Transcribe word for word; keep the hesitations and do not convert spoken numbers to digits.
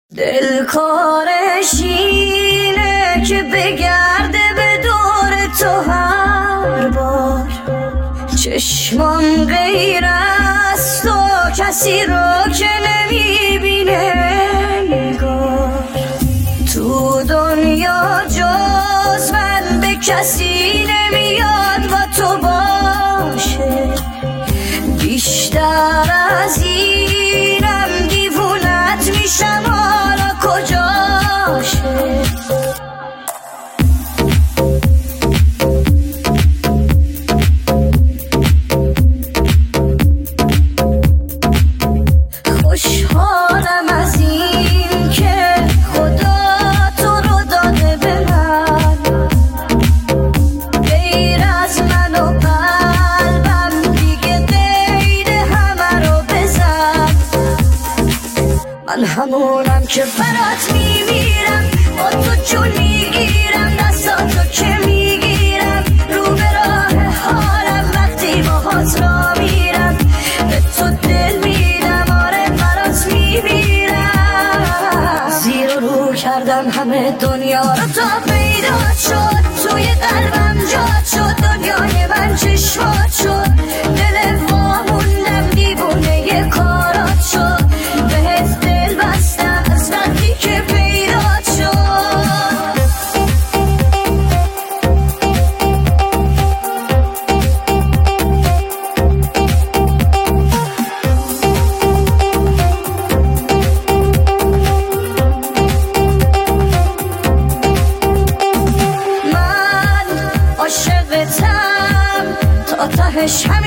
دلکارش اینه که بگرده به دور تو هر بار، چشمان غیر از تو کسی رو که نمیبینه نگار. تو دنیا جز من به کسی نمیاد با تو باشه، بیشتر از اینم دیوونت میشم، حالا کجاشه؟ خوشحالم از این که خدا تو رو داده به من، غیر از من و قلبم دیگه غیر همه رو بزن. من همونم که برات میمیرم، با تو جون میگیرم، دستاتو که میگیرم، رو به راه حالم وقتی باهات را میرم، به تو دل میدم، آره برات میمیرم. زیر و رو کردم همه دنیا رو تا پیدا شد، توی قلبم جاد شد، دنیای من چشمات شد، دل واموندم دیوونه ی کارات شد، بهت دل بستم از وقتی که پیدات شد. من عاشقتم تا تهش